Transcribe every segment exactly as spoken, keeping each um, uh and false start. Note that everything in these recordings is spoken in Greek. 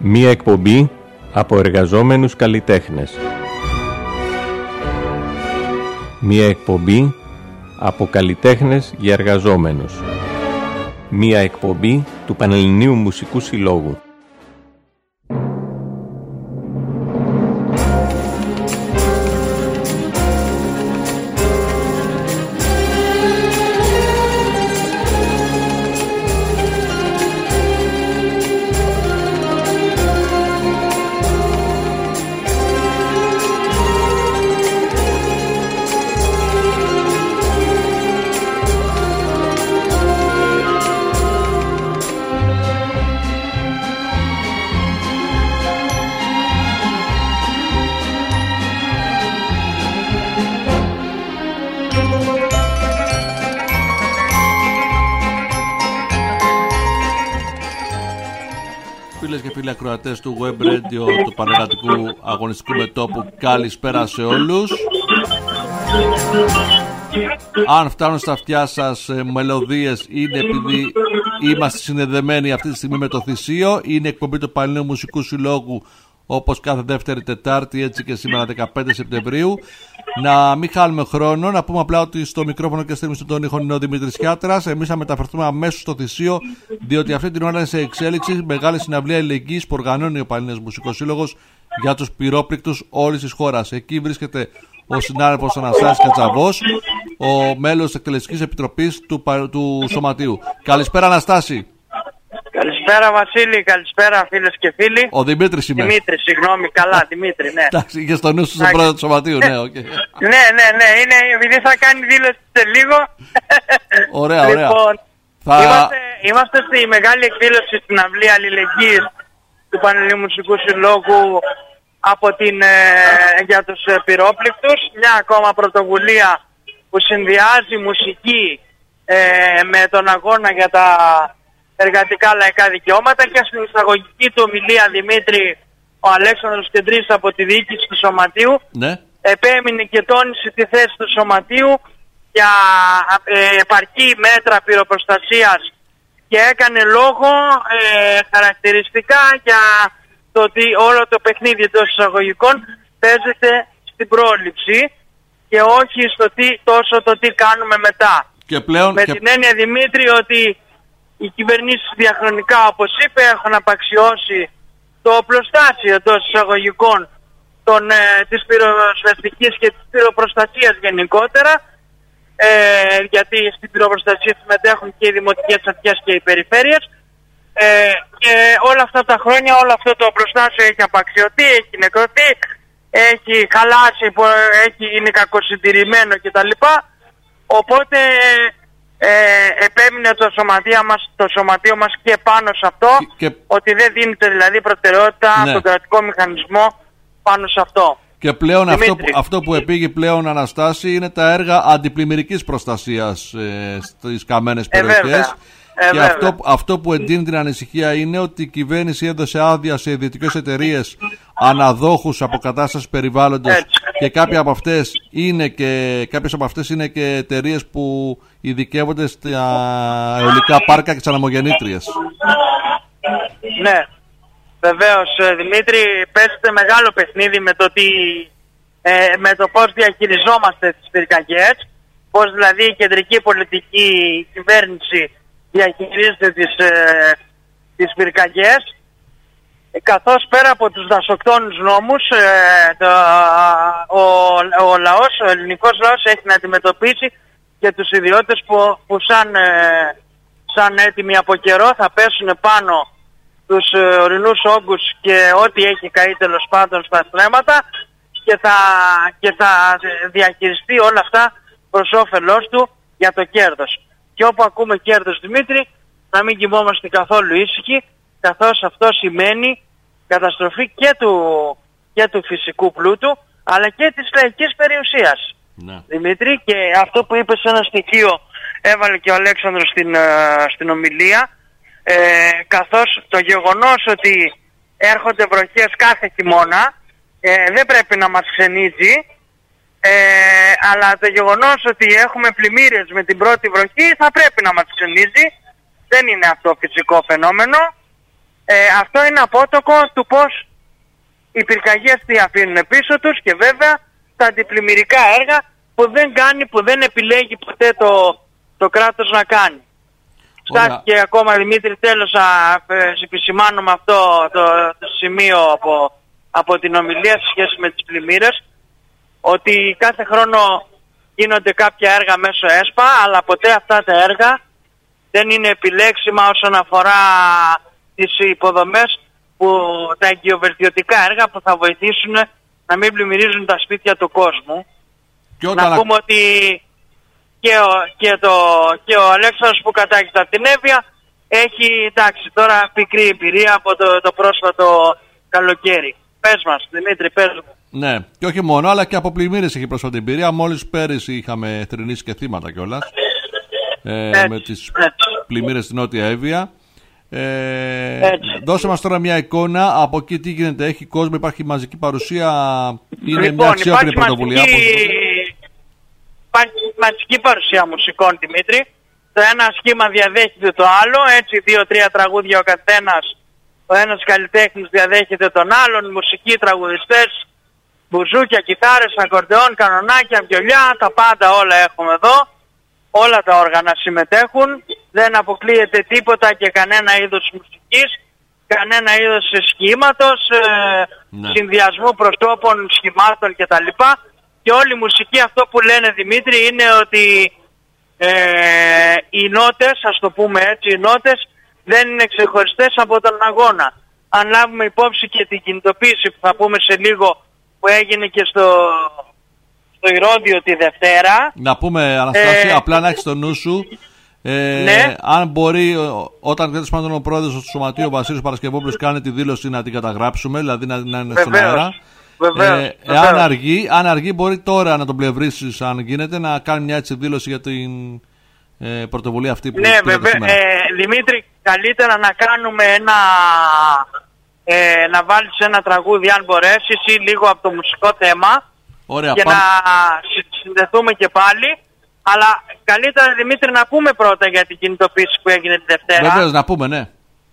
Μία εκπομπή από εργαζόμενους καλλιτέχνες. Μία εκπομπή από καλλιτέχνες για εργαζόμενους. Μία εκπομπή του Πανελληνίου Μουσικού Συλλόγου. Φίλες και φίλοι ακροατές του Web Radio του Πανελλαδικού Αγωνιστικού Μετώπου, καλησπέρα σε όλους. Αν φτάνουν στα αυτιά σας ε, μελωδίες, είναι επειδή είμαστε συνδεδεμένοι αυτή τη στιγμή με το Θησίο. Είναι εκπομπή του Πανελληνίου Μουσικού Συλλόγου, όπως κάθε δεύτερη Τετάρτη, έτσι και σήμερα δεκαπέντε Σεπτεμβρίου. Να μην χάνουμε χρόνο, να πούμε απλά ότι στο μικρόφωνο και στη ρύθμιση των ήχων είναι ο Δημήτρης Χιάτρας. Εμείς θα μεταφερθούμε αμέσως στο Θησίο, διότι αυτή την ώρα είναι σε εξέλιξη μεγάλη συναυλία αλληλεγγύης που οργανώνει ο Πανελληνίος Μουσικός Σύλλογος για τους πυρόπληκτους όλης της χώρας. Εκεί βρίσκεται ο συνάδελφος Αναστάσης Κατσαβός, ο μέλος της Εκτελεστικής Επιτροπής του, του Σωματείου. Καλησπέρα, Αναστάση. Καλησπέρα Βασίλη, καλησπέρα φίλες και φίλοι. Ο Δημήτρης είμαι. Δημήτρη, συγγνώμη, καλά, Δημήτρη, ναι. Εντάξει, είχε στο νου σου στον πρόεδρο του Σωματείου, ναι, οκ. Okay. Ναι, ναι, ναι, είναι επειδή θα κάνει δήλωση σε λίγο. Ωραία, ωραία. Λοιπόν, θα... είμαστε, είμαστε στη μεγάλη εκδήλωση στην αυλή αλληλεγγύης του Πανελληνίου Μουσικού Συλλόγου από την, ε, για τους ε, πυρόπληκτους. Μια ακόμα πρωτοβουλία που συνδυάζει μουσική ε, με τον αγώνα για τα εργατικά λαϊκά δικαιώματα. Και στην εισαγωγική του ομιλία, Δημήτρη, ο Αλέξανδρος Κεντρής από τη διοίκηση του Σωματείου, ναι, επέμεινε και τόνισε τη θέση του Σωματείου για ε, επαρκή μέτρα πυροπροστασίας και έκανε λόγο ε, χαρακτηριστικά για το ότι όλο το παιχνίδι των εισαγωγικών παίζεται στην πρόληψη και όχι στο τι, τόσο το τι κάνουμε μετά. Και πλέον, με και... την έννοια, Δημήτρη, ότι οι κυβερνήσεις διαχρονικά, όπως είπε, έχουν απαξιώσει το οπλοστάσιο εντός εισαγωγικών των, ε, της πυροσβεστικής και της πυροπροστασίας γενικότερα, ε, γιατί στην πυροπροστασία συμμετέχουν και οι δημοτικές αρχές και οι περιφέρειες, ε, και όλα αυτά τα χρόνια όλο αυτό το οπλοστάσιο έχει απαξιωθεί, έχει νεκρωθεί, έχει χαλάσει, έχει, είναι κακοσυντηρημένο κτλ. Οπότε Ε, επέμεινε το σωματείο μας, το σωματείο μας και πάνω σε αυτό, και... ότι δεν δίνεται δηλαδή προτεραιότητα, ναι, στον κρατικό μηχανισμό πάνω σε αυτό. Και πλέον αυτό που, αυτό που επήγει πλέον, Αναστάση, είναι τα έργα αντιπλημμυρικής προστασίας ε, στις καμένες περιοχές. Ε, και αυτό, αυτό που εντείνει την ανησυχία είναι ότι η κυβέρνηση έδωσε άδεια σε ιδιωτικές εταιρείες αναδόχους αποκατάστασης περιβάλλοντος. Έτσι. Και κάποια από αυτές είναι και, κάποιες από αυτές είναι και εταιρείες που ειδικεύονται στα αιωλικά πάρκα και τις αναμογεννήτριες. Ναι, βεβαίως, Δημήτρη, παίζεται μεγάλο παιχνίδι με το, τι, ε, με το πώς διαχειριζόμαστε τις πυρκαγιές, πώς δηλαδή η κεντρική πολιτική κυβέρνηση διαχειρίζεται τις, ε, τις πυρκαγιές, καθώς πέρα από τους δασοκτώνους νόμους, ε, το, ο, ο λαός, ο ελληνικός λαός έχει να αντιμετωπίσει και τους ιδιώτες που, που σαν, ε, σαν έτοιμοι από καιρό θα πέσουν πάνω τους ε, ορεινούς όγκους και ό,τι έχει καεί τέλος πάντων στα στρέμματα και θα, και θα διαχειριστεί όλα αυτά προς όφελός του για το κέρδος. Και όπου ακούμε κέρδος, Δημήτρη, να μην κοιμόμαστε καθόλου ήσυχοι, καθώς αυτό σημαίνει καταστροφή και του, και του φυσικού πλούτου, αλλά και της λαϊκής περιουσίας. Ναι. Δημήτρη, και αυτό που είπε σε ένα στοιχείο έβαλε και ο Αλέξανδρος στην, στην ομιλία, ε, καθώς το γεγονός ότι έρχονται βροχές κάθε χειμώνα ε, δεν πρέπει να μας ξενίζει, ε, αλλά το γεγονός ότι έχουμε πλημμύρες με την πρώτη βροχή θα πρέπει να μας ξενίζει. Δεν είναι αυτό φυσικό φαινόμενο. Ε, αυτό είναι απότοκο του πώς οι πυρκαγιές τι αφήνουν πίσω τους και βέβαια τα αντιπλημμυρικά έργα που δεν κάνει, που δεν επιλέγει ποτέ το, το κράτος να κάνει. Στάθηκε ακόμα, Δημήτρη, τέλος να επισημάνω με αυτό το, το σημείο από, από την ομιλία σε σχέση με τις πλημμύρες, ότι κάθε χρόνο γίνονται κάποια έργα μέσω ΕΣΠΑ, αλλά ποτέ αυτά τα έργα δεν είναι επιλέξιμα όσον αφορά τις υποδομές, που, τα εγκυοβερτιωτικά έργα που θα βοηθήσουν να μην πλημμυρίζουν τα σπίτια του κόσμου. Να α... πούμε ότι και ο, και, το, και ο Αλέξανδρος που κατάγεται από την Εύβοια έχει, εντάξει, τώρα πικρή εμπειρία από το, το πρόσφατο καλοκαίρι. Πες μας, Δημήτρη, πες μου. Ναι, και όχι μόνο, αλλά και από πλημμύρες έχει πρόσφατη εμπειρία. Μόλις πέρυσι είχαμε θρηνήσει και θύματα κιόλας ε, έτσι, με τις πλημμύρες στην Νότια Εύβοια. Ε, δώσε μας τώρα μια εικόνα από εκεί τι γίνεται, έχει κόσμο, υπάρχει μαζική παρουσία, είναι λοιπόν, μια αξιόπινη πρωτοβουλία. Μαζική, υπάρχει μαζική παρουσία μουσικών, Δημήτρη. Το ένα σχήμα διαδέχεται το άλλο, έτσι δύο-τρία τραγούδια ο καθένας. Ο ένας καλλιτέχνης διαδέχεται τον άλλον, μουσικοί, τραγουδιστές, μπουζούκια, κιθάρες, ακορντεόν, κανονάκια, βιολιά, τα πάντα όλα έχουμε εδώ. Όλα τα όργανα συμμετέχουν, δεν αποκλείεται τίποτα και κανένα είδος μουσικής, κανένα είδος σχήματος, ε, ναι. συνδυασμού προσώπων, σχημάτων κτλ. Και όλη η μουσική, αυτό που λένε, Δημήτρη, είναι ότι ε, οι νότες, ας το πούμε έτσι, οι νότες δεν είναι ξεχωριστές από τον αγώνα. Αν λάβουμε υπόψη και την κινητοποίηση που θα πούμε σε λίγο, που έγινε και στο... στο Ηρώδειο τη Δευτέρα. Να πούμε, Αναστάση, ε, απλά να έχεις στο νου σου, ε, ναι. αν μπορεί, όταν τέλος πάντων ο πρόεδρος του Σωματείου, ο Βασίλης Παρασκευόπουλος, κάνει τη δήλωση να την καταγράψουμε, δηλαδή να, να είναι στον αέρα. Βεβαίως, ε, βεβαίως. Αν αργεί, αν αργεί, μπορεί τώρα να τον πλευρίσεις, αν γίνεται, να κάνει μια έτσι δήλωση για την ε, πρωτοβουλία αυτή που ναι, βέβαια. Ε, Δημήτρη, καλύτερα να κάνουμε ένα... Ε, να βάλεις ένα τραγούδι, αν μπορέσεις, ή λίγο από το μουσικό θέμα. Ωραία, και πάμε. να συνδεθούμε και πάλι. Αλλά καλύτερα, Δημήτρη, να πούμε πρώτα για την κινητοποίηση που έγινε τη Δευτέρα. Βεβαίως, να πούμε, ναι.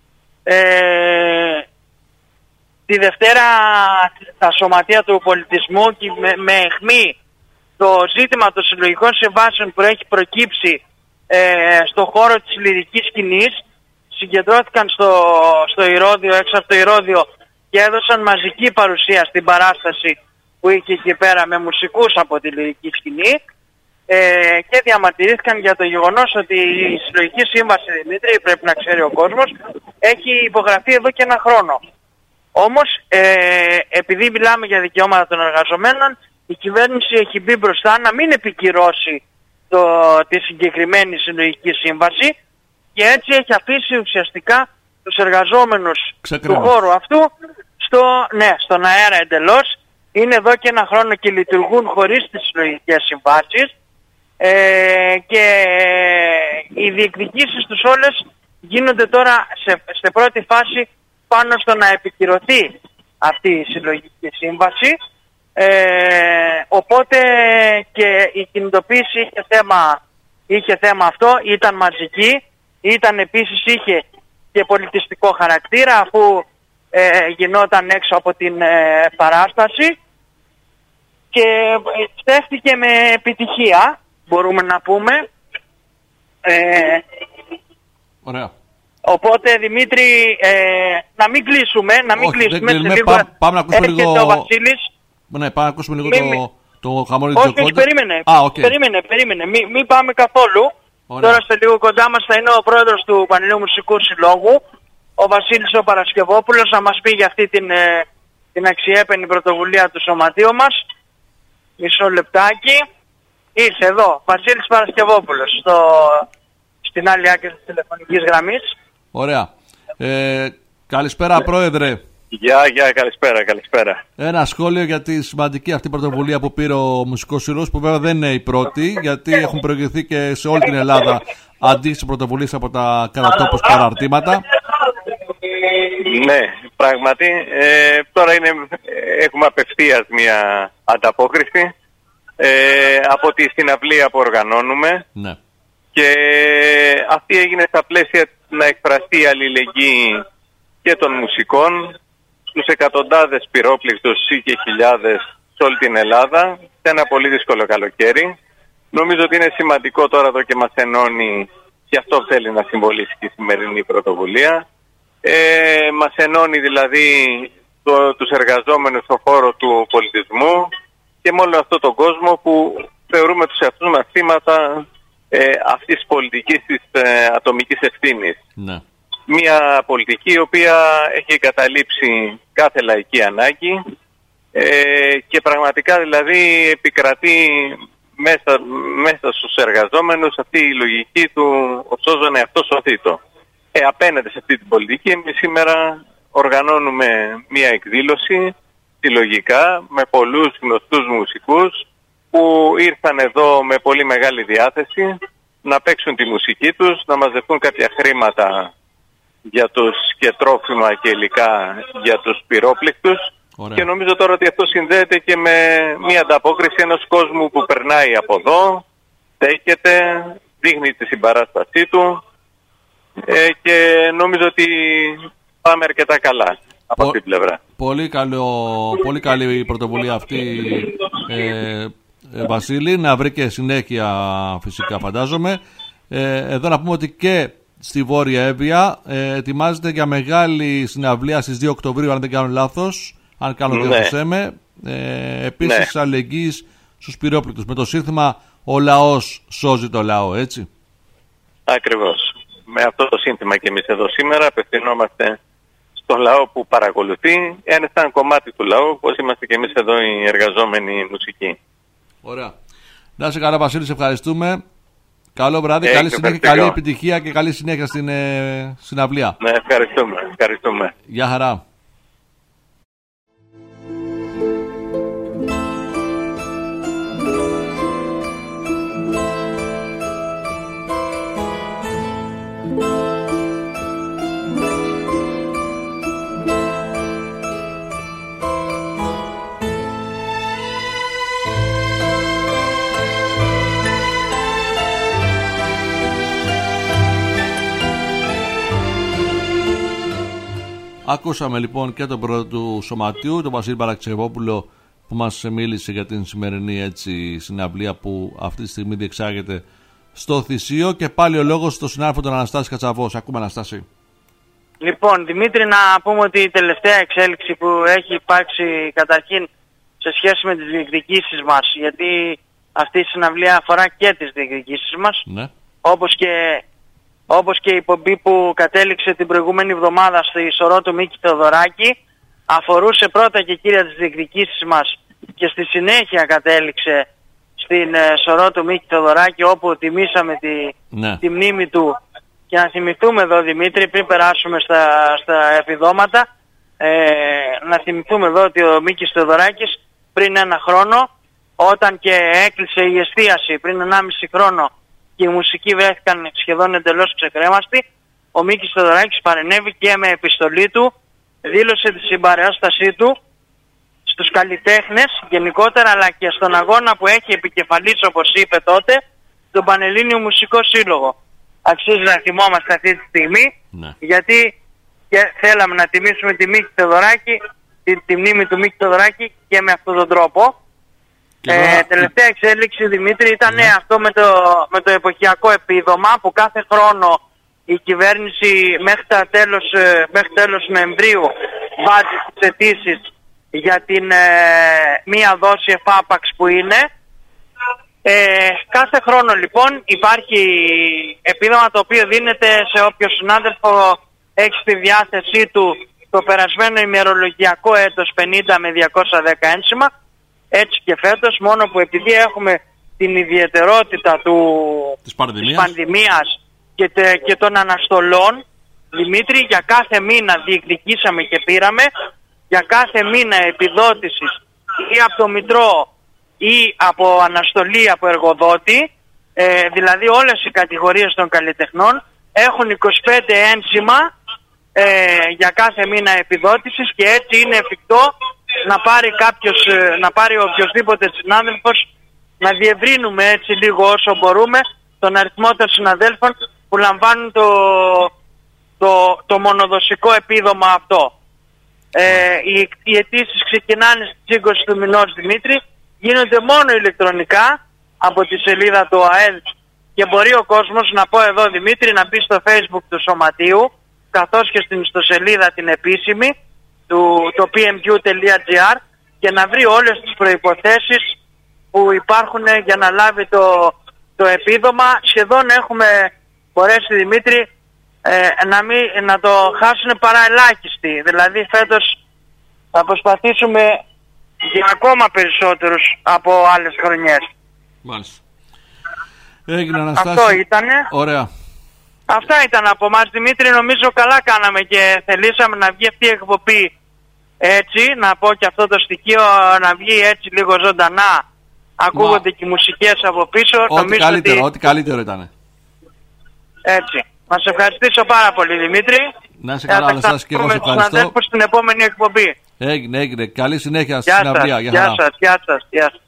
Ε, τη Δευτέρα τα σωματεία του πολιτισμού και με, με αιχμή το ζήτημα των συλλογικών συμβάσεων που έχει προκύψει ε, στο χώρο της λυρικής σκηνής, συγκεντρώθηκαν στο, στο Ηρώδειο, έξω από το Ηρώδειο, και έδωσαν μαζική παρουσία στην παράσταση που είχε εκεί πέρα με μουσικούς από τη λυρική σκηνή, ε, και διαμαρτυρήθηκαν για το γεγονός ότι η συλλογική σύμβαση, Δημήτρη, πρέπει να ξέρει ο κόσμος, έχει υπογραφεί εδώ και ένα χρόνο. Όμως, ε, επειδή μιλάμε για δικαιώματα των εργαζομένων, η κυβέρνηση έχει μπει μπροστά να μην επικυρώσει το, τη συγκεκριμένη συλλογική σύμβαση, και έτσι έχει αφήσει ουσιαστικά τους εργαζόμενους Ξεκρά. του χώρου αυτού στο, ναι, στον αέρα εντελώς. Είναι εδώ και ένα χρόνο και λειτουργούν χωρίς τις συλλογικές συμβάσεις, ε, και οι διεκδικήσεις τους όλες γίνονται τώρα σε, σε πρώτη φάση πάνω στο να επικυρωθεί αυτή η συλλογική σύμβαση, ε, οπότε και η κινητοποίηση είχε θέμα, είχε θέμα αυτό, ήταν μαζική, ήταν επίσης, είχε και πολιτιστικό χαρακτήρα, αφού ε, γινόταν έξω από την ε, παράσταση, και στέφτηκε με επιτυχία, μπορούμε να πούμε. Ε, Ωραία. Οπότε, Δημήτρη, ε, να μην κλείσουμε, να μην Όχι, κλείσουμε σε κλείνουμε, λίγο. Πά, πάμε να ακούσουμε λίγο... ο Βασίλης. Ναι, πάμε να ακούσουμε λίγο μη, το, το χαμόγελο του Τζοκόντα. Όχι, όχι, περίμενε, Α, okay. περίμενε, περίμενε. Μην μη πάμε καθόλου. Ωραία. Τώρα σε λίγο κοντά μας θα είναι ο πρόεδρος του Πανελληνίου Μουσικού Συλλόγου, ο Βασίλης ο Παρασκευόπουλος, να μας πει για αυτή την, ε, την αξιέπαινη πρωτοβουλία του σωματείου μας. Μισό λεπτάκι. Ήρθε εδώ, Βασίλης Παρασκευόπουλος, στο, στην άλλη άκρη της τηλεφωνικής γραμμής. Ωραία. Ε, καλησπέρα, ναι. Πρόεδρε. Γεια, γεια, καλησπέρα, καλησπέρα. Ένα σχόλιο για τη σημαντική αυτή πρωτοβουλία που πήρε ο Μουσικός Σύλλογος, που βέβαια δεν είναι η πρώτη, γιατί έχουν προηγηθεί και σε όλη την Ελλάδα αντίστοιχες πρωτοβουλίες από τα κατατόπους παραρτήματα. Ναι, πράγματι. Ε, τώρα είναι, έχουμε απευθείας μια ανταπόκριση ε, από τη συναυλία που οργανώνουμε. Ναι. Και αυτή έγινε στα πλαίσια να εκφραστεί η αλληλεγγύη και των μουσικών στους εκατοντάδες πυρόπληκτους ή και χιλιάδες σε όλη την Ελλάδα σε ένα πολύ δύσκολο καλοκαίρι. Νομίζω ότι είναι σημαντικό τώρα εδώ και μας ενώνει, και αυτό θέλει να συμβολήσει και η σημερινή πρωτοβουλία. Ε, μας ενώνει δηλαδή το, τους εργαζόμενους στον χώρο του πολιτισμού και με όλο αυτόν τον κόσμο που θεωρούμε τους εαυτούς μας θύματα ε, αυτής της πολιτικής της ε, ατομικής ευθύνης. Ναι. Μια πολιτική η οποία έχει εγκαταλείψει κάθε λαϊκή ανάγκη ε, και πραγματικά δηλαδή επικρατεί μέσα, μέσα στους εργαζόμενους αυτή η λογική του ο σώζον εαυτός σωθήτο. Ε, απέναντι σε αυτή την πολιτική εμείς σήμερα οργανώνουμε μια εκδήλωση συλλογικά με πολλούς γνωστούς μουσικούς που ήρθαν εδώ με πολύ μεγάλη διάθεση να παίξουν τη μουσική τους, να μαζευτούν κάποια χρήματα για τους και τρόφιμα και υλικά για τους πυρόπληκτους. Ωραία. Και νομίζω τώρα ότι αυτό συνδέεται και με μια ανταπόκριση ενός κόσμου που περνάει από εδώ, στέκεται, δείχνει τη συμπαράστασή του ε, και νομίζω ότι πάμε αρκετά καλά από αυτή την πλευρά. Πολύ, καλό, πολύ καλή η πρωτοβουλία αυτή, ε, ε, Βασίλη, να βρει και συνέχεια φυσικά φαντάζομαι. Ε, εδώ να πούμε ότι και στη Βόρεια Εύβοια ε, ετοιμάζεται για μεγάλη συναυλία στις δύο Οκτωβρίου, αν δεν κάνω λάθος, αν κάνω ναι. διόρθωσέ με, ε, επίσης ναι. αλληλεγγύης στους πυρόπληκτους, με το σύνθημα «Ο λαός σώζει το λαό», έτσι. Ακριβώς. Με αυτό το σύνθημα και εμείς εδώ σήμερα απευθυνόμαστε στο λαό που παρακολουθεί, είναι ένα κομμάτι του λαού, όπως είμαστε και εμείς εδώ οι εργαζόμενοι μουσικοί. Ωραία. Να είσαι καλά, Βασίλη, σε ευχαριστούμε. Καλό βράδυ, ε, καλή συνέχεια, καλή επιτυχία και καλή συνέχεια στην ε, συναυλία. Ναι, ευχαριστούμε. ευχαριστούμε. Γεια χαρά. Ακούσαμε λοιπόν και τον πρόεδρο του Σωματείου, τον Βασίλη Παραξεβόπουλο, που μας μίλησε για την σημερινή έτσι, συναυλία που αυτή τη στιγμή διεξάγεται στο Θησίο, και πάλι ο λόγος στον συνάδελφο τον Αναστάση Κατσαβό. Ακούμε, Αναστάση. Λοιπόν, Δημήτρη, να πούμε ότι η τελευταία εξέλιξη που έχει υπάρξει καταρχήν σε σχέση με τις διεκδικήσεις μας, γιατί αυτή η συναυλία αφορά και τις διεκδικήσεις μας, ναι. όπως και... όπως και η πομπή που κατέληξε την προηγούμενη εβδομάδα στη σωρό του Μίκη Θεοδωράκη, αφορούσε πρώτα και κύρια τις διεκδικήσεις μας και στη συνέχεια κατέληξε στην ε, σωρό του Μίκη Θεοδωράκη, όπου τιμήσαμε τη, ναι. τη μνήμη του. Και να θυμηθούμε εδώ, Δημήτρη, πριν περάσουμε στα, στα επιδόματα, ε, να θυμηθούμε εδώ ότι ο Μίκης Θεοδωράκης πριν ένα χρόνο, όταν και έκλεισε η εστίαση πριν ενάμιση χρόνο και οι μουσικοί βρέθηκαν σχεδόν εντελώς ξεκρέμαστοι, ο Μίκης Θεοδωράκης παρενέβη και με επιστολή του δήλωσε τη συμπαράστασή του στους καλλιτέχνες γενικότερα, αλλά και στον αγώνα που έχει επικεφαλής, όπως είπε τότε, τον Πανελλήνιο Μουσικό Σύλλογο. Αξίζει να θυμόμαστε αυτή τη στιγμή, ναι. γιατί και θέλαμε να τιμήσουμε τη Μίκη Θεοδωράκη, τη, τη μνήμη του Μίκη Θεοδωράκη και με αυτόν τον τρόπο. Ε, τώρα... Τελευταία εξέλιξη, Δημήτρη, ήταν ναι. αυτό με το, με το εποχιακό επίδομα που κάθε χρόνο η κυβέρνηση μέχρι, τα τέλος, μέχρι τέλος Νοεμβρίου βάζει τις αιτήσεις για την ε, μία δόση εφάπαξ που είναι. Ε, κάθε χρόνο λοιπόν υπάρχει επίδομα το οποίο δίνεται σε όποιο συνάδελφο έχει στη διάθεσή του το περασμένο ημερολογιακό έτος πενήντα με διακόσια δέκα ένσημα. Έτσι και φέτος, μόνο που επειδή έχουμε την ιδιαιτερότητα του, της πανδημίας, της πανδημίας και, τε, και των αναστολών, Δημήτρη, για κάθε μήνα διεκδικήσαμε και πήραμε για κάθε μήνα επιδότησης ή από το Μητρό ή από αναστολή από εργοδότη, ε, δηλαδή όλες οι κατηγορίες των καλλιτεχνών έχουν είκοσι πέντε ένσημα ε, για κάθε μήνα επιδότησης, και έτσι είναι εφικτό να πάρει κάποιος, να πάρει οποιοσδήποτε συνάδελφος, να διευρύνουμε έτσι λίγο όσο μπορούμε τον αριθμό των συναδέλφων που λαμβάνουν το, το, το μονοδοσικό επίδομα αυτό. Ε, οι, οι αιτήσεις ξεκινάνε στις είκοσι του μηνός, Δημήτρη, γίνονται μόνο ηλεκτρονικά από τη σελίδα του ΑΕΛ και μπορεί ο κόσμος, να πω εδώ Δημήτρη, να μπει στο Facebook του Σωματείου καθώς και στην ιστοσελίδα την επίσημη του το πι εμ κιου τελεία τζι άρ και να βρει όλες τις προϋποθέσεις που υπάρχουν για να λάβει το, το επίδομα. Σχεδόν έχουμε μπορέσει, Δημήτρη, ε, να, μην, να το χάσουν παρά ελάχιστοι. Δηλαδή φέτος θα προσπαθήσουμε για ακόμα περισσότερους από άλλες χρονιές. Μάλιστα. Έγινε, Αναστάση. Αυτό ήτανε. Ωραία. Αυτά ήταν από εμάς, Δημήτρη. Νομίζω καλά κάναμε και θελήσαμε να βγει αυτή η εκπομπή έτσι, να πω και αυτό το στοιχείο, να βγει έτσι λίγο ζωντανά. Ακούγονται Μα... και οι μουσικές από πίσω. Ό,τι Νομίζω καλύτερο, ότι... ό,τι καλύτερο ήταν. Έτσι. Να σε ευχαριστήσω πάρα πολύ, Δημήτρη. Να είσαι καλά, Αναστάση, και εγώ σε ευχαριστώ. Στην επόμενη εκπομπή. Έγινε, έγινε. Καλή συνέχεια στην συναυλία. Γεια σας, γεια σας, γεια σας.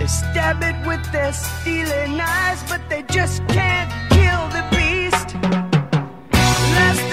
They stab it with their stealing eyes, but they just can't kill the beast. Last